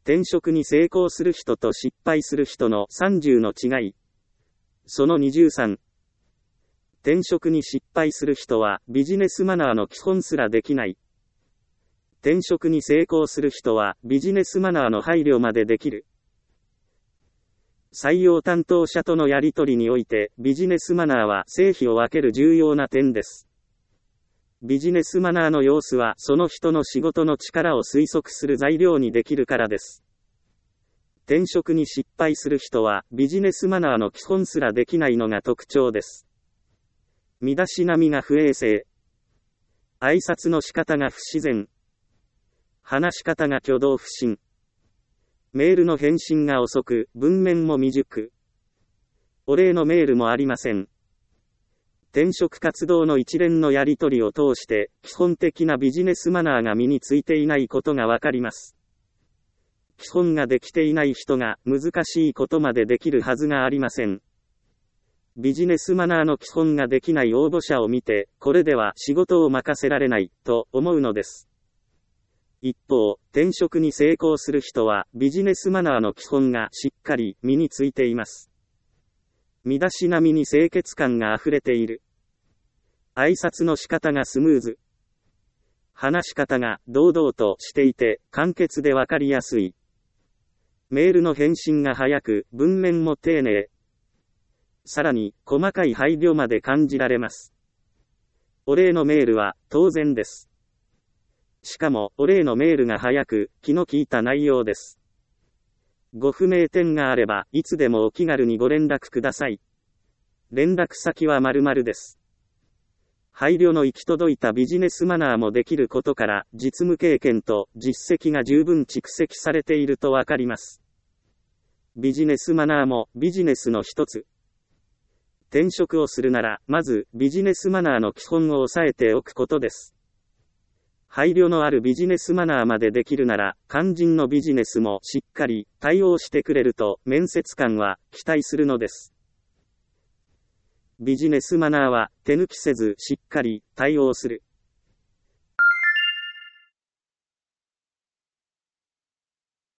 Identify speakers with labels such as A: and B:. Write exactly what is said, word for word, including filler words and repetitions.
A: 転職に成功する人と失敗する人のさんじゅうの違い。そのにじゅうさん。転職に失敗する人はビジネスマナーの基本すらできない。転職に成功する人はビジネスマナーの配慮までできる。採用担当者とのやり取りにおいてビジネスマナーは成否を分ける重要な点です。ビジネスマナーの様子はその人の仕事の力を推測する材料にできるからです。転職に失敗する人はビジネスマナーの基本すらできないのが特徴です。身だしなみが不衛生。挨拶の仕方が不自然。話し方が挙動不審。メールの返信が遅く、文面も未熟。お礼のメールもありません。転職活動の一連のやり取りを通して、基本的なビジネスマナーが身についていないことがわかります。基本ができていない人が難しいことまでできるはずがありません。ビジネスマナーの基本ができない応募者を見て、これでは仕事を任せられない、と思うのです。一方、転職に成功する人は、ビジネスマナーの基本がしっかり身についています。身だしなみに清潔感があふれている。挨拶の仕方がスムーズ。話し方が堂々としていて、簡潔でわかりやすい。メールの返信が早く、文面も丁寧。さらに、細かい配慮まで感じられます。お礼のメールは、当然です。しかも、お礼のメールが早く、気の利いた内容です。ご不明点があれば、いつでもお気軽にご連絡ください。連絡先は〇〇です。配慮の行き届いたビジネスマナーもできることから、実務経験と実績が十分蓄積されているとわかります。ビジネスマナーもビジネスの一つ。転職をするなら、まずビジネスマナーの基本を押さえておくことです。配慮のあるビジネスマナーまでできるなら、肝心のビジネスもしっかり対応してくれると面接官は期待するのです。ビジネスマナーは手抜きせずしっかり対応する。